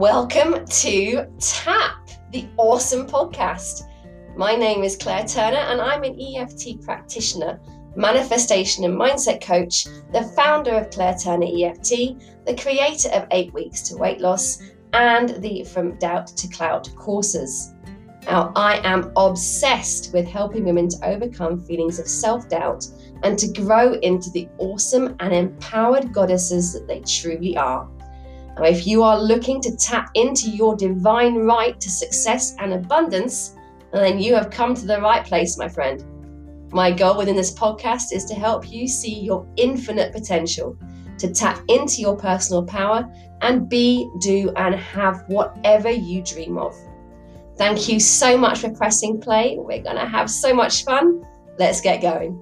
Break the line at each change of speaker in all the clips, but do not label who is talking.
Welcome to TAP, the awesome podcast. My name is Claire Turner and I'm an EFT practitioner, manifestation and mindset coach, the founder of Claire Turner EFT, the creator of 8 Weeks to Weight Loss and the From Doubt to Clout courses. Now, I am obsessed with helping women to overcome feelings of self-doubt and to grow into the awesome and empowered goddesses that they truly are. Now, if you are looking to tap into your divine right to success and abundance, then you have come to the right place, my friend. My goal within this podcast is to help you see your infinite potential, to tap into your personal power and be, do, and have whatever you dream of. Thank you so much for pressing play. We're going to have so much fun. Let's get going.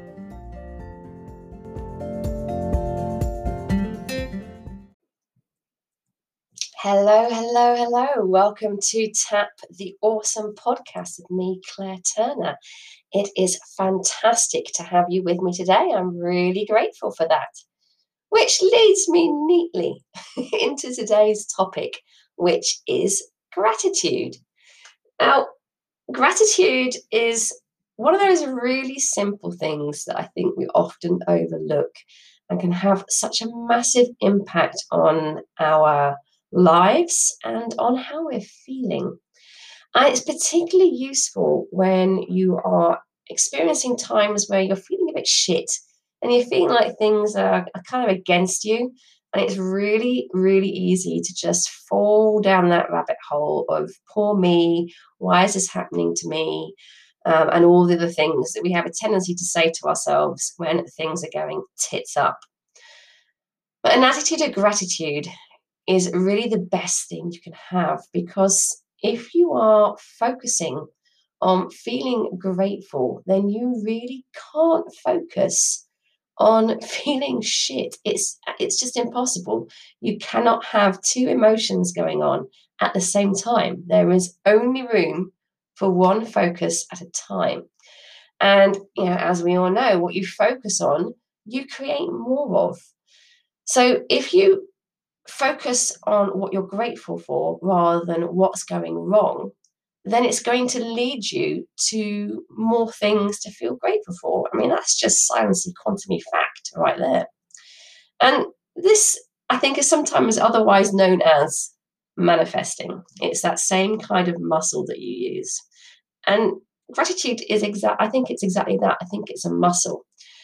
Hello. Welcome to TAP, the awesome podcast with me, Claire Turner. It is fantastic to have you with me today. I'm really grateful for that. Which leads me neatly into today's topic, which is gratitude. Now, gratitude is one of those really simple things that I think we often overlook and can have such a massive impact on our lives and on how we're feeling. And it's particularly useful when you are experiencing times where you're feeling a bit shit and you're feeling like things are kind of against you. And it's really, really easy to just fall down that rabbit hole of poor me, why is this happening to me? And all the other things that we have a tendency to say to ourselves when things are going tits up. But an attitude of gratitude is really the best thing you can have, because if you are focusing on feeling grateful, then you really can't focus on feeling shit. It's just impossible. You cannot have two emotions going on at the same time. There is only room for one focus at a time. And as we all know, what you focus on, you create more of. So if you focus on what you're grateful for rather than what's going wrong, then it's going to lead you to more things to feel grateful for. I mean, that's just sciencey quantum fact right there. And this, I think, is sometimes otherwise known as manifesting. It's that same kind of muscle that you use. And gratitude is I think it's exactly that. I think it's a muscle.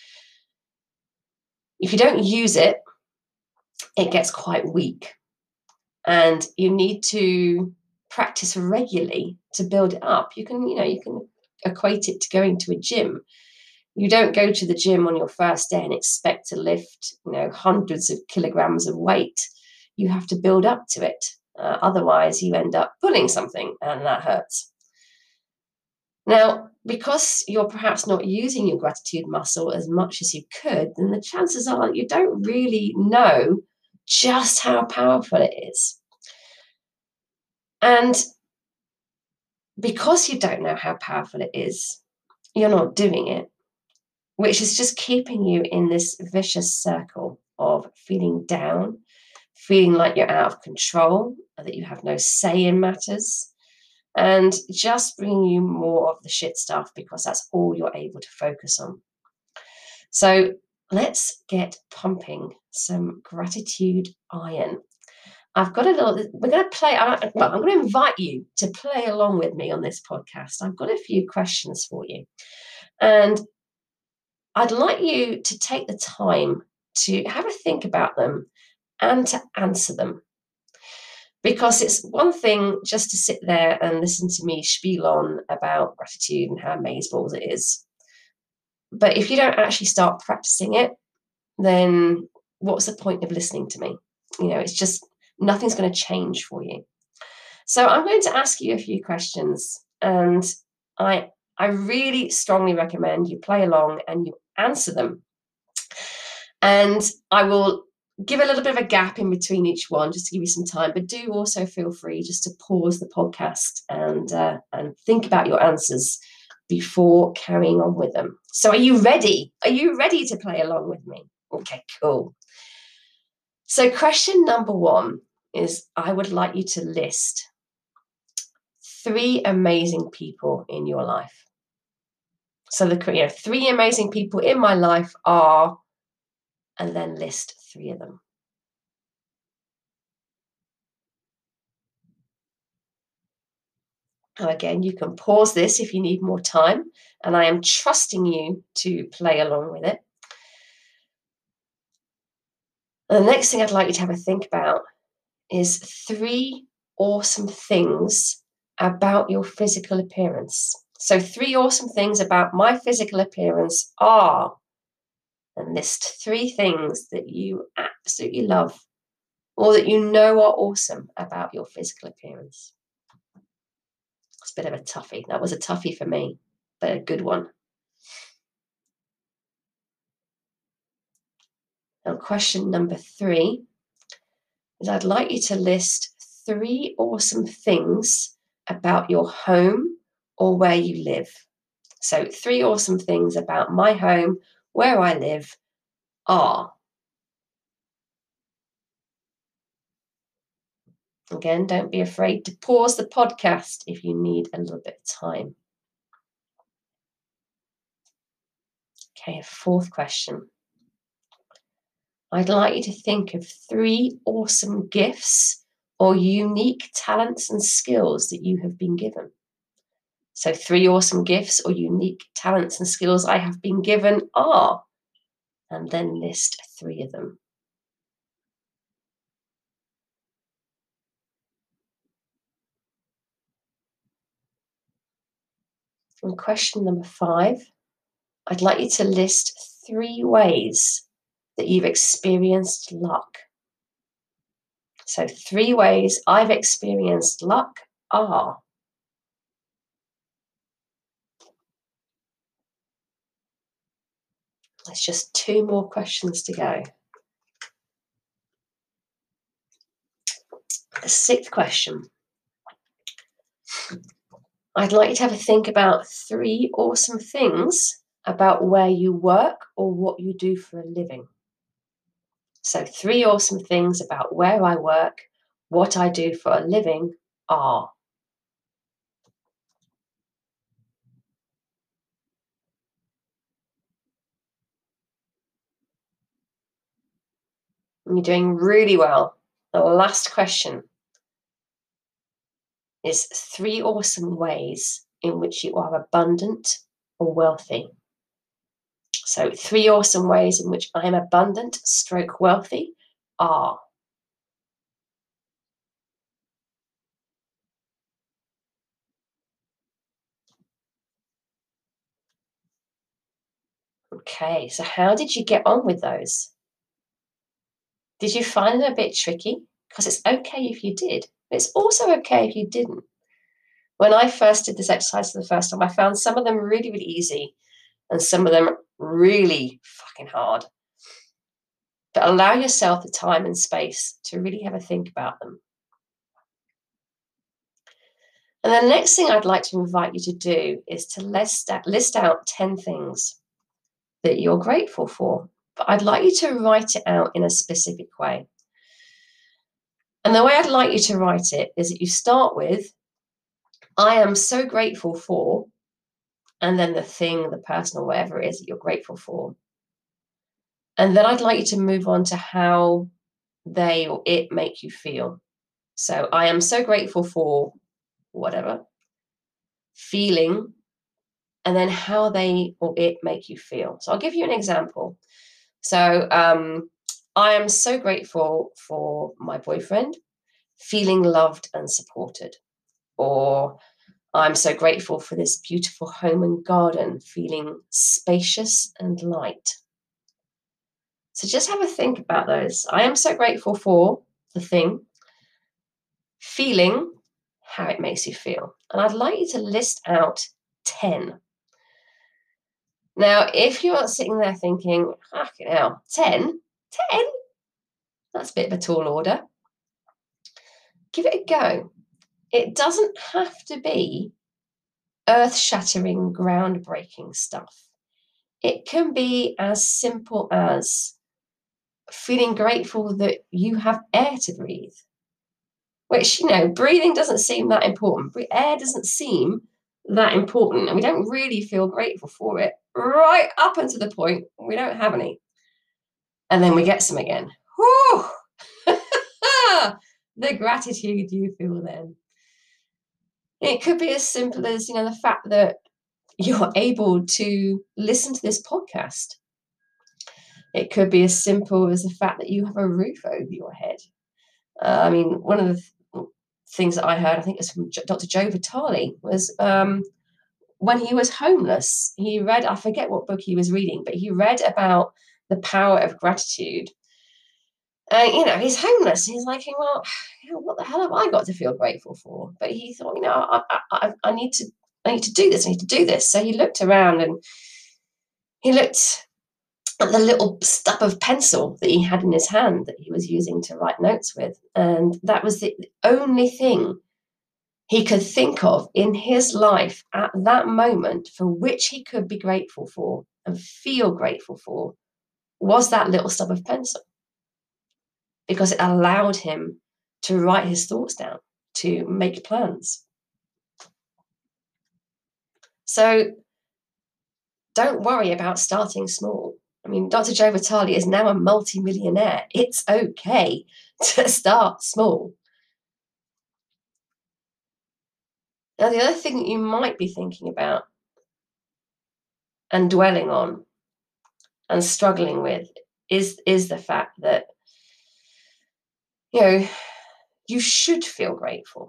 If you don't use it, it gets quite weak. And you need to practice regularly to build it up. You can equate it to going to a gym. You don't go to the gym on your first day and expect to lift, hundreds of kilograms of weight. You have to build up to it. Otherwise, you end up pulling something and that hurts. Now, because you're perhaps not using your gratitude muscle as much as you could, then the chances are that you don't really know just how powerful it is. And because you don't know how powerful it is, you're not doing it, which is just keeping you in this vicious circle of feeling down, feeling like you're out of control, that you have no say in matters, and just bringing you more of the shit stuff because that's all you're able to focus on. So let's get pumping some gratitude iron. we're going to play, I'm going to invite you to play along with me on this podcast. I've got a few questions for you. And I'd like you to take the time to have a think about them and to answer them. Because it's one thing just to sit there and listen to me spiel on about gratitude and how amazeballs it is. But if you don't actually start practicing it, then what's the point of listening to me? It's just nothing's going to change for you. So I'm going to ask you a few questions, and I really strongly recommend you play along and you answer them. And I will give a little bit of a gap in between each one just to give you some time, but do also feel free just to pause the podcast and think about your answers before carrying on with them. So are you ready? Are you ready to play along with me? Okay, cool. So question number 1 is I would like you to list 3 amazing people in your life. So the 3 amazing people in my life are, and then list 3 of them. Now again, you can pause this if you need more time, and I am trusting you to play along with it. And the next thing I'd like you to have a think about is 3 awesome things about your physical appearance. So 3 awesome things about my physical appearance are, and list 3 things that you absolutely love or that you know are awesome about your physical appearance. It's a bit of a toughie. That was a toughie for me, but a good one. Now, question number 3 is I'd like you to list 3 awesome things about your home or where you live. So 3 awesome things about my home, where I live, are. Again, don't be afraid to pause the podcast if you need a little bit of time. Okay, a 4th question. I'd like you to think of 3 awesome gifts or unique talents and skills that you have been given. So 3 awesome gifts or unique talents and skills I have been given are, and then list 3 of them. And question number 5, I'd like you to list 3 ways that you've experienced luck. So 3 ways I've experienced luck are. There's just 2 more questions to go. The 6th question. I'd like you to have a think about 3 awesome things about where you work or what you do for a living. So 3 awesome things about where I work, what I do for a living are. And you're doing really well. The last question is 3 awesome ways in which you are abundant or wealthy. So 3 awesome ways in which I am abundant / wealthy are. Okay, so how did you get on with those? Did you find them a bit tricky? Because it's okay if you did. It's also okay if you didn't. When I first did this exercise for the first time, I found some of them really, really easy and some of them really fucking hard. But allow yourself the time and space to really have a think about them. And the next thing I'd like to invite you to do is to list out 10 things that you're grateful for. But I'd like you to write it out in a specific way. And the way I'd like you to write it is that you start with, I am so grateful for, and then the thing, the person, or whatever it is that you're grateful for. And then I'd like you to move on to how they or it make you feel. So I am so grateful for whatever, feeling, and then how they or it make you feel. So I'll give you an example. So I am so grateful for my boyfriend, feeling loved and supported. Or I'm so grateful for this beautiful home and garden, feeling spacious and light. So just have a think about those. I am so grateful for the thing, feeling how it makes you feel. And I'd like you to list out 10. Now, if you're sitting there thinking, fucking hell, 10? 10? That's a bit of a tall order. Give it a go. It doesn't have to be earth-shattering, groundbreaking stuff. It can be as simple as feeling grateful that you have air to breathe, which, breathing doesn't seem that important. Air doesn't seem that important, and we don't really feel grateful for it right up until the point we don't have any. And then we get some again. Whew! The gratitude you feel then. It could be as simple as, the fact that you're able to listen to this podcast. It could be as simple as the fact that you have a roof over your head. One of the things that I heard, I think it's from Dr. Joe Vitale, was when he was homeless, he read, I forget what book he was reading, but he read about the power of gratitude. He's homeless. He's like, well, what the hell have I got to feel grateful for? But he thought, I need to do this. I need to do this. So he looked around and he looked at the little stub of pencil that he had in his hand that he was using to write notes with. And that was the only thing he could think of in his life at that moment for which he could be grateful for and feel grateful for, was that little stub of pencil. Because it allowed him to write his thoughts down, to make plans. So don't worry about starting small. Dr. Joe Vitale is now a multi-millionaire. It's okay to start small. Now, the other thing that you might be thinking about and dwelling on and struggling with is the fact that, you should feel grateful.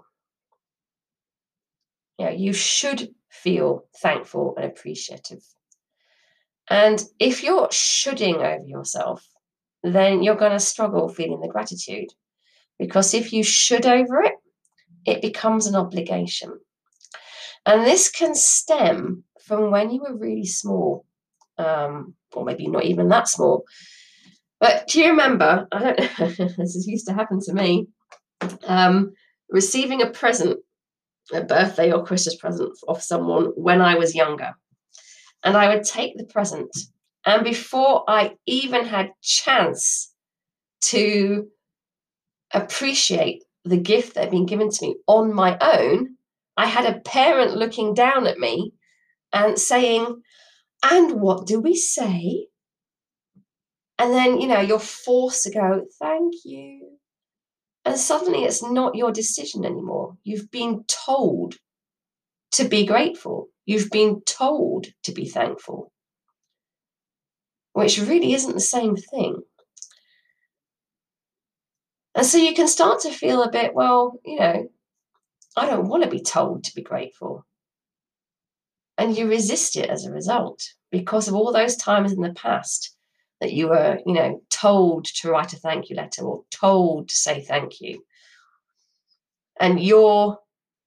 You should feel thankful and appreciative. And if you're shoulding over yourself, then you're going to struggle feeling the gratitude. Because if you should over it, it becomes an obligation. And this can stem from when you were really small, or maybe not even that small. But do you remember, I don't know, this used to happen to me, receiving a present, a birthday or Christmas present of someone when I was younger. And I would take the present, and before I even had chance to appreciate the gift that had been given to me on my own, I had a parent looking down at me and saying, "And what do we say?" And then, you're forced to go, "Thank you." And suddenly it's not your decision anymore. You've been told to be grateful. You've been told to be thankful, which really isn't the same thing. And so you can start to feel a bit, well, I don't want to be told to be grateful. And you resist it as a result because of all those times in the past that you were, told to write a thank you letter or told to say thank you. And your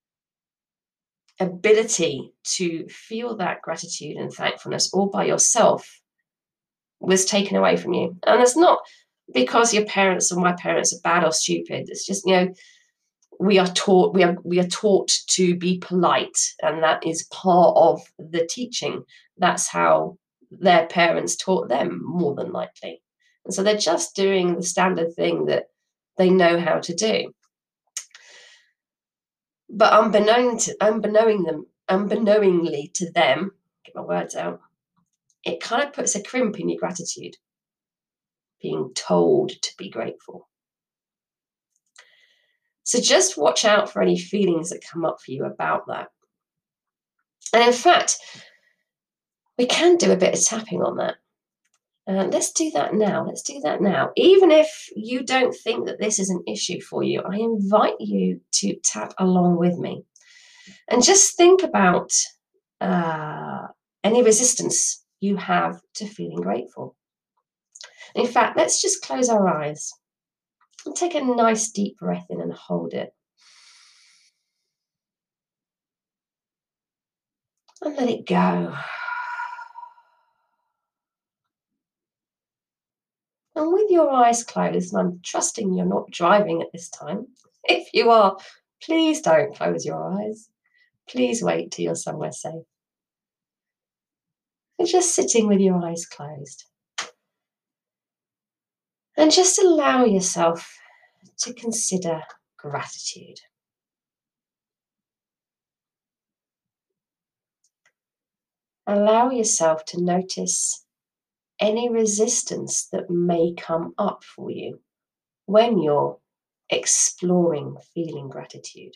ability to feel that gratitude and thankfulness all by yourself was taken away from you. And it's not because your parents or my parents are bad or stupid. It's just, we are taught to be polite, and that is part of the teaching. That's how their parents taught them, more than likely. And so they're just doing the standard thing that they know how to do. But unbeknowingly to them, get my words out, it kind of puts a crimp in your gratitude, being told to be grateful. So just watch out for any feelings that come up for you about that. And in fact, we can do a bit of tapping on that. Let's do that now. Even if you don't think that this is an issue for you, I invite you to tap along with me. And just think about any resistance you have to feeling grateful. In fact, let's just close our eyes and take a nice deep breath in and hold it. And let it go. And with your eyes closed, and I'm trusting you're not driving at this time. If you are, please don't close your eyes. Please wait till you're somewhere safe. You're just sitting with your eyes closed. And just allow yourself to consider gratitude. Allow yourself to notice any resistance that may come up for you when you're exploring feeling gratitude.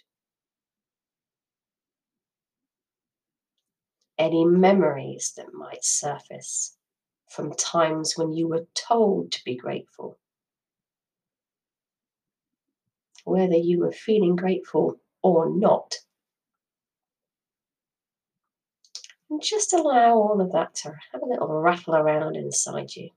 Any memories that might surface from times when you were told to be grateful, whether you were feeling grateful or not. And just allow all of that to have a little rattle around inside you.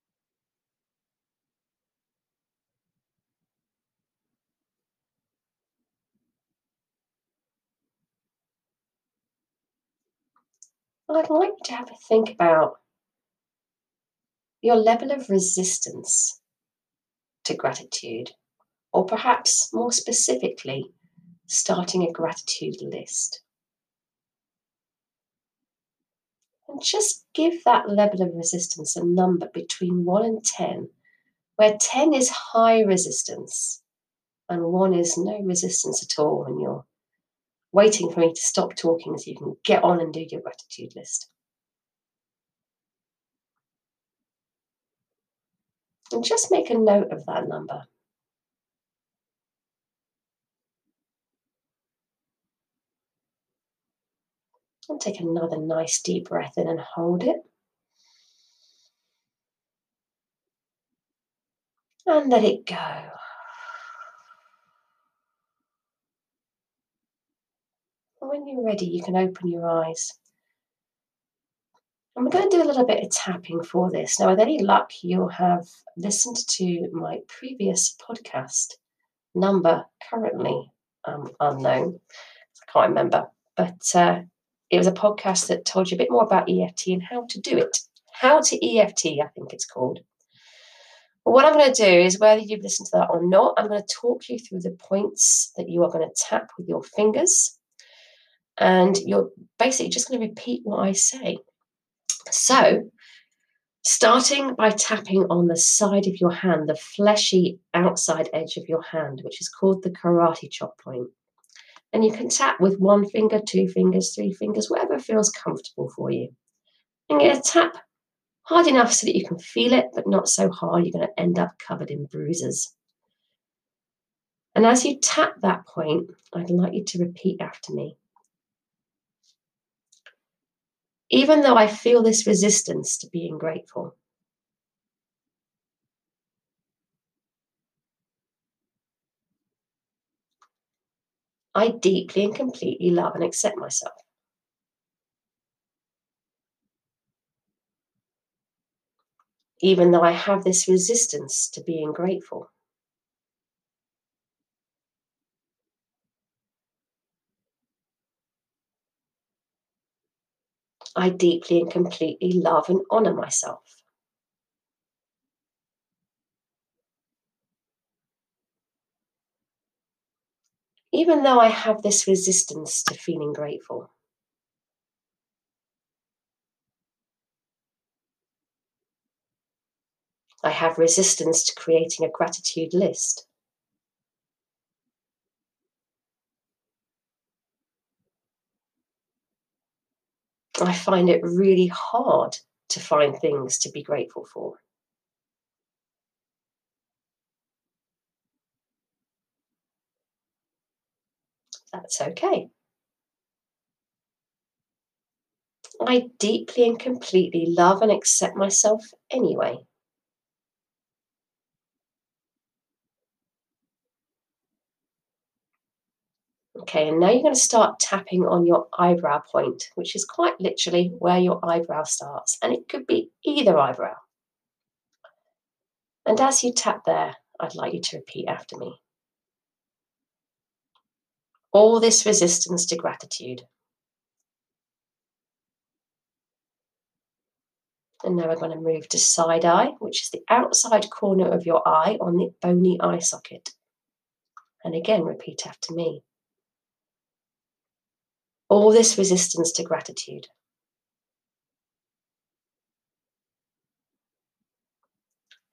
I'd like you to have a think about your level of resistance to gratitude, or perhaps more specifically, starting a gratitude list. And just give that level of resistance a number between 1 and 10, where 10 is high resistance and 1 is no resistance at all, and you're waiting for me to stop talking so you can get on and do your gratitude list. And just make a note of that number. And take another nice deep breath in and hold it. And let it go. And when you're ready, you can open your eyes. And we're going to do a little bit of tapping for this. Now, with any luck, you'll have listened to my previous podcast, number currently unknown. I can't remember. But it was a podcast that told you a bit more about EFT and how to do it. How to EFT, I think it's called. But what I'm going to do is, whether you've listened to that or not, I'm going to talk you through the points that you are going to tap with your fingers. And you're basically just going to repeat what I say. So, starting by tapping on the side of your hand, the fleshy outside edge of your hand, which is called the karate chop point. And you can tap with 1 finger, 2 fingers, 3 fingers, whatever feels comfortable for you. And you're going to tap hard enough so that you can feel it, but not so hard you're going to end up covered in bruises. And as you tap that point, I'd like you to repeat after me. Even though I feel this resistance to being grateful, I deeply and completely love and accept myself. Even though I have this resistance to being grateful, I deeply and completely love and honor myself. Even though I have this resistance to feeling grateful, I have resistance to creating a gratitude list. I find it really hard to find things to be grateful for. That's okay. I deeply and completely love and accept myself anyway. Okay, and now you're going to start tapping on your eyebrow point, which is quite literally where your eyebrow starts, and it could be either eyebrow. And as you tap there, I'd like you to repeat after me. All this resistance to gratitude. And now we're going to move to side eye, which is the outside corner of your eye on the bony eye socket. And again, repeat after me. All this resistance to gratitude.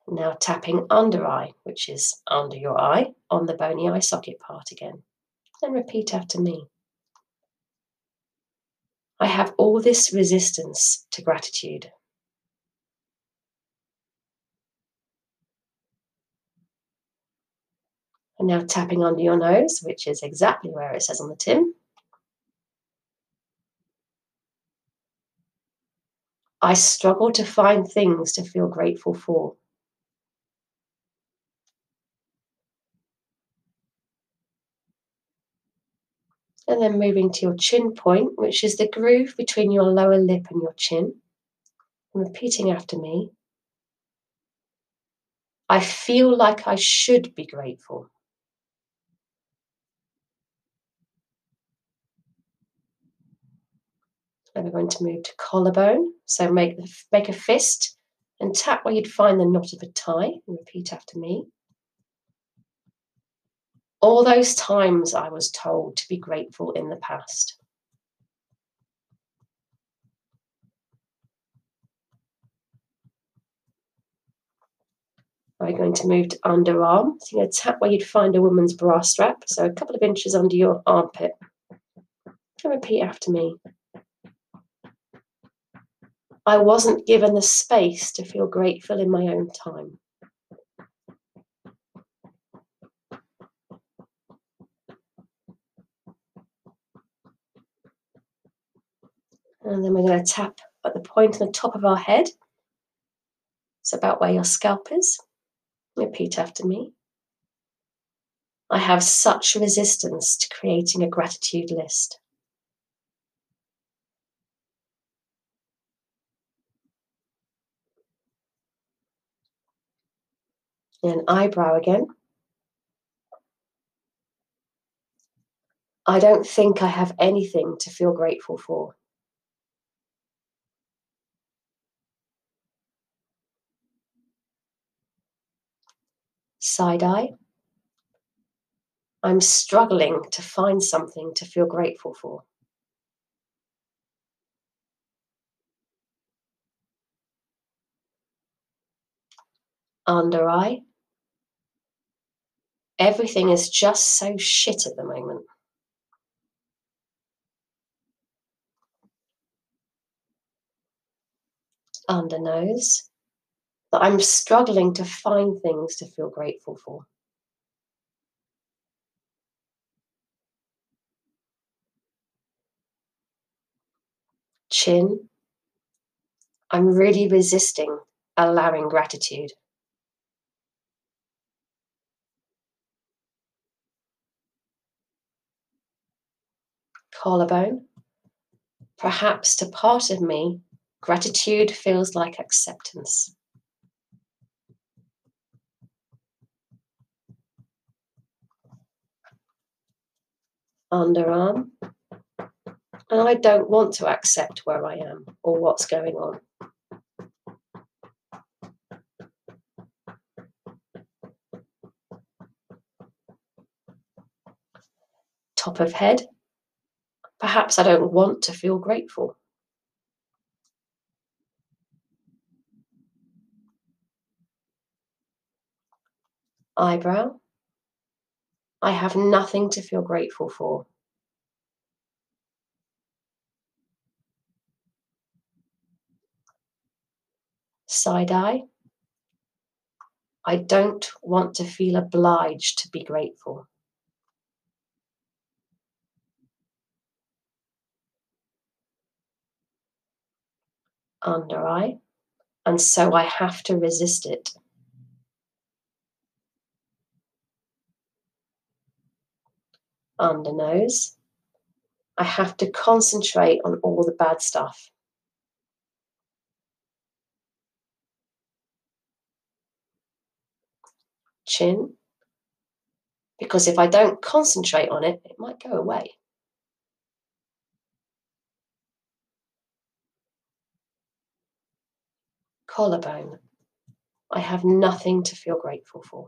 Now tapping under eye, which is under your eye, on the bony eye socket part again. And repeat after me. I have all this resistance to gratitude. And now tapping under your nose, which is exactly where it says on the tin. I struggle to find things to feel grateful for. And then moving to your chin point, which is the groove between your lower lip and your chin. And repeating after me. I feel like I should be grateful. Then we're going to move to collarbone. So make a fist and tap where you'd find the knot of a tie. And repeat after me. All those times I was told to be grateful in the past. We're going to move to underarm. So you're going to tap where you'd find a woman's bra strap. So a couple of inches under your armpit. And repeat after me. I wasn't given the space to feel grateful in my own time. And then we're going to tap at the point on the top of our head. It's about where your scalp is. Repeat after me. I have such resistance to creating a gratitude list. And eyebrow again. I don't think I have anything to feel grateful for. Side eye. I'm struggling to find something to feel grateful for. Under eye. Everything is just so shit at the moment. Under nose. That I'm struggling to find things to feel grateful for. Chin. I'm really resisting allowing gratitude. Collarbone. Perhaps to part of me, gratitude feels like acceptance. Underarm. And I don't want to accept where I am or what's going on. Top of head. Perhaps I don't want to feel grateful. Eyebrow. I have nothing to feel grateful for. Side eye. I don't want to feel obliged to be grateful. Under eye. And so I have to resist it. Under nose. I have to concentrate on all the bad stuff. Chin. Because if I don't concentrate on it, it might go away. Collarbone. I have nothing to feel grateful for.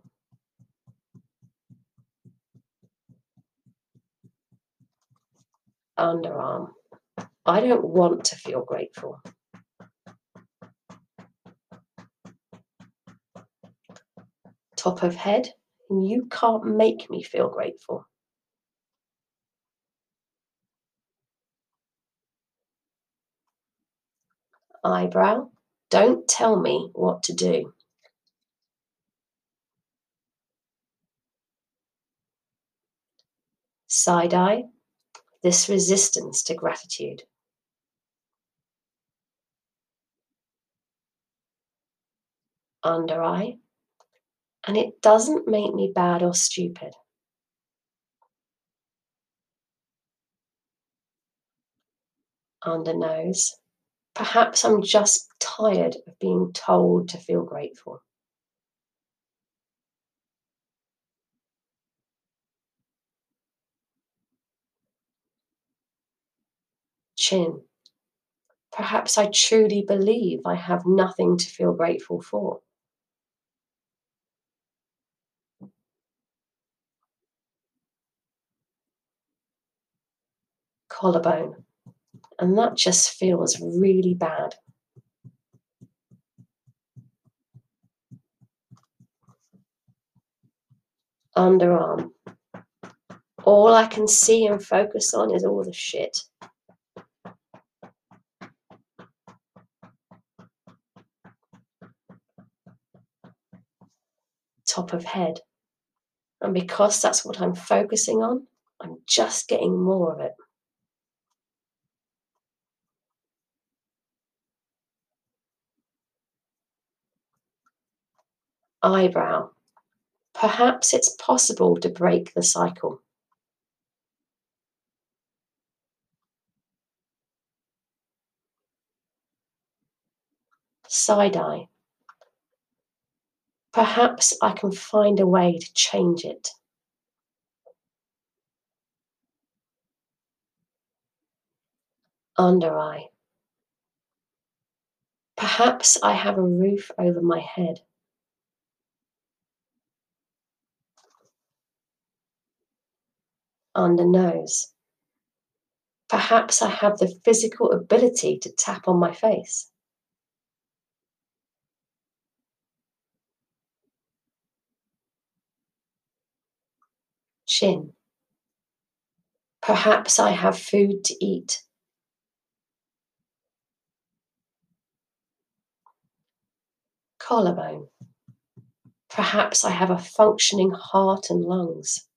Underarm. I don't want to feel grateful. Top of head, you can't make me feel grateful. Eyebrow, don't tell me what to do. Side eye, this resistance to gratitude. Under eye, and it doesn't make me bad or stupid. Under nose, perhaps I'm just tired of being told to feel grateful. Chin, perhaps I truly believe I have nothing to feel grateful for. Collarbone, and that just feels really bad. Underarm, all I can see and focus on is all the shit. Top of head, and because that's what I'm focusing on, I'm just getting more of it. Eyebrow, perhaps it's possible to break the cycle. Side eye, perhaps I can find a way to change it. Under eye, perhaps I have a roof over my head. Under nose, perhaps I have the physical ability to tap on my face. Chin, perhaps I have food to eat. Collarbone, perhaps I have a functioning heart and lungs.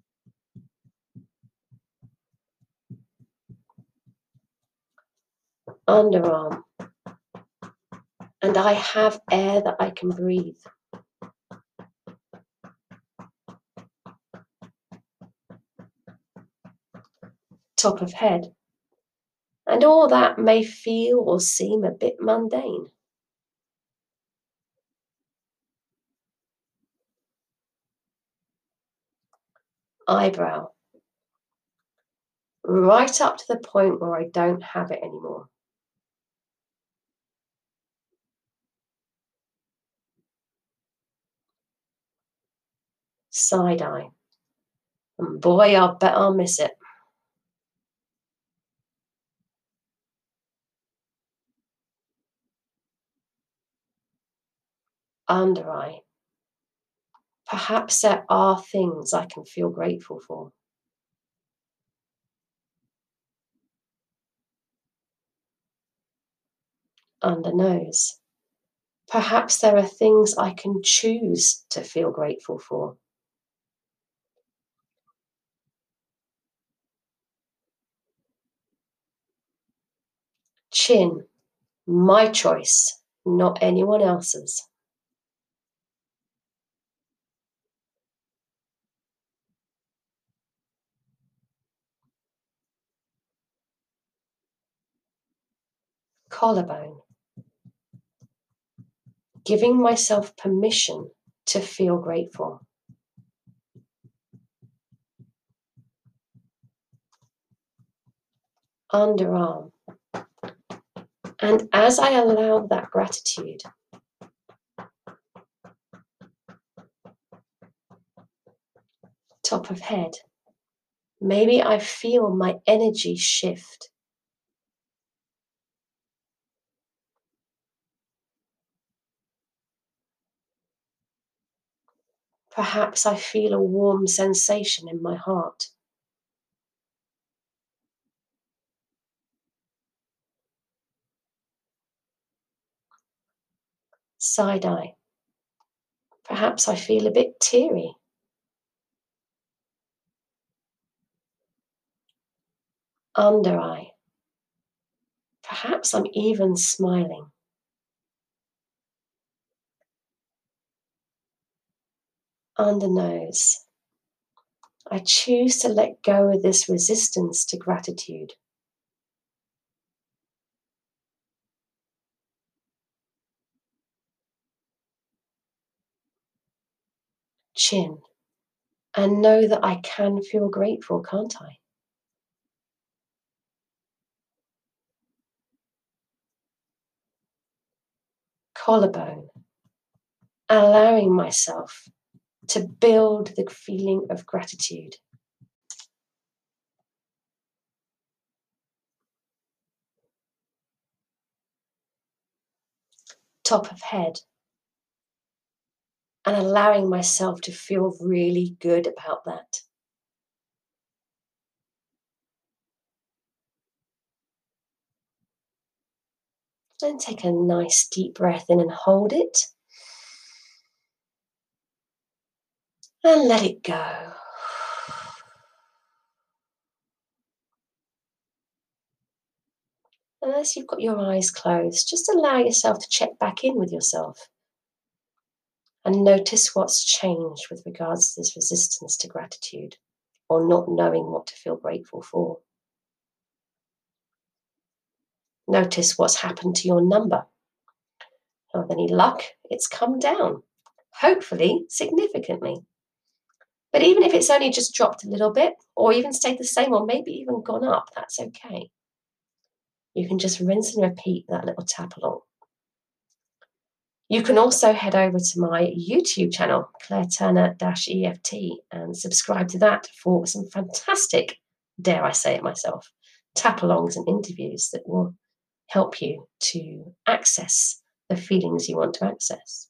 Underarm, and I have air that I can breathe. Top of head, and all that may feel or seem a bit mundane. Eyebrow, right up to the point where I don't have it anymore. Side eye, and boy, I'll bet I'll miss it. Under eye, perhaps there are things I can feel grateful for. Under nose, perhaps there are things I can choose to feel grateful for. Chin, my choice, not anyone else's. Collarbone, giving myself permission to feel grateful. Underarm, and as I allow that gratitude, top of head, maybe I feel my energy shift. Perhaps I feel a warm sensation in my heart. Side eye. Perhaps I feel a bit teary. Under eye. Perhaps I'm even smiling. Under nose. I choose to let go of this resistance to gratitude. Chin. And know that I can feel grateful, can't I? Collarbone. Allowing myself to build the feeling of gratitude. Top of head. And allowing myself to feel really good about that. Then take a nice deep breath in and hold it. And let it go. And as you've got your eyes closed, just allow yourself to check back in with yourself and notice what's changed with regards to this resistance to gratitude or not knowing what to feel grateful for. Notice what's happened to your number. Not with any luck, it's come down, hopefully significantly. But even if it's only just dropped a little bit, or even stayed the same, or maybe even gone up, that's okay. You can just rinse and repeat that little tap along. You can also head over to my YouTube channel, Claire Turner-EFT, and subscribe to that for some fantastic, dare I say it myself, tap-alongs and interviews that will help you to access the feelings you want to access.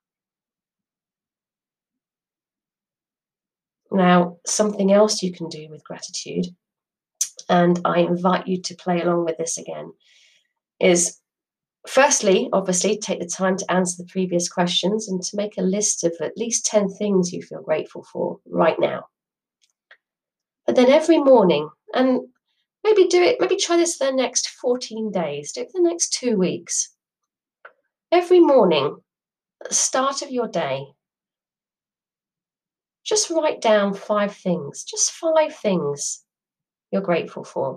Now, something else you can do with gratitude, and I invite you to play along with this again, is firstly, obviously, take the time to answer the previous questions and to make a list of at least 10 things you feel grateful for right now. But then every morning, and maybe try this for the next 14 days, do it for the next 2 weeks. Every morning, at the start of your day, just write down 5 things, just 5 things you're grateful for.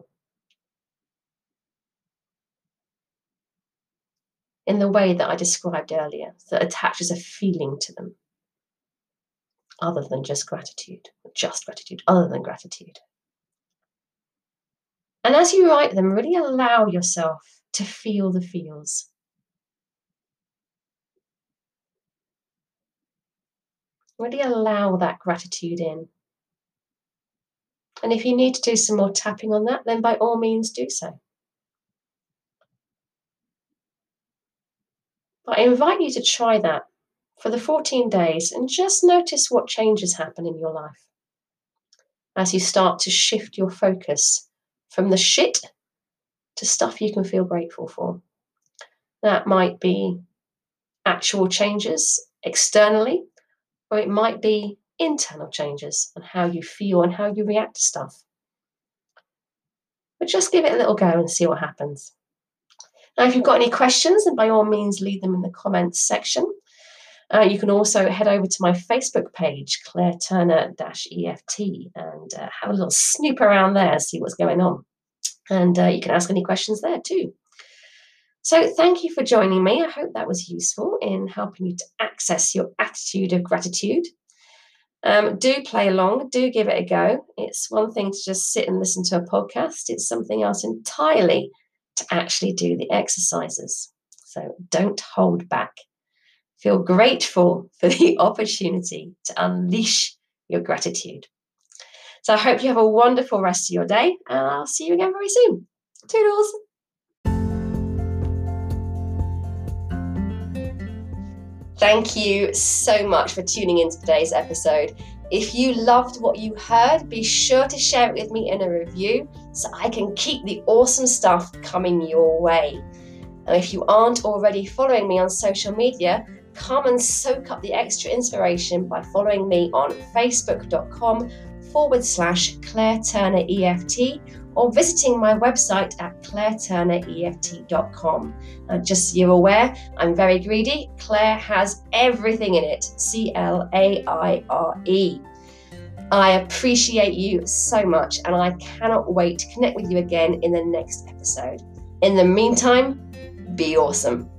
In the way that I described earlier, that attaches a feeling to them, other than just gratitude, other than gratitude. And as you write them, really allow yourself to feel the feels. Really allow that gratitude in. And if you need to do some more tapping on that, then by all means do so. But I invite you to try that for the 14 days and just notice what changes happen in your life as you start to shift your focus from the shit to stuff you can feel grateful for. That might be actual changes externally, or it might be internal changes on how you feel and how you react to stuff. But just give it a little go and see what happens. Now, if you've got any questions, then by all means leave them in the comments section. You can also head over to my Facebook page, Claire Turner-EFT, and have a little snoop around there, see what's going on. And you can ask any questions there too. So thank you for joining me. I hope that was useful in helping you to access your attitude of gratitude. Do play along, do give it a go. It's one thing to just sit and listen to a podcast. It's something else entirely to actually do the exercises. So don't hold back. Feel grateful for the opportunity to unleash your gratitude. So I hope you have a wonderful rest of your day, and I'll see you again very soon. Toodles! Thank you so much for tuning into today's episode. If you loved what you heard, be sure to share it with me in a review so I can keep the awesome stuff coming your way. And if you aren't already following me on social media, come and soak up the extra inspiration by following me on facebook.com/Claire Turner EFT or visiting my website at claireturnereft.com. Just so you're aware, I'm very greedy. Claire has everything in it, CLAIRE. I appreciate you so much, and I cannot wait to connect with you again in the next episode. In the meantime, be awesome.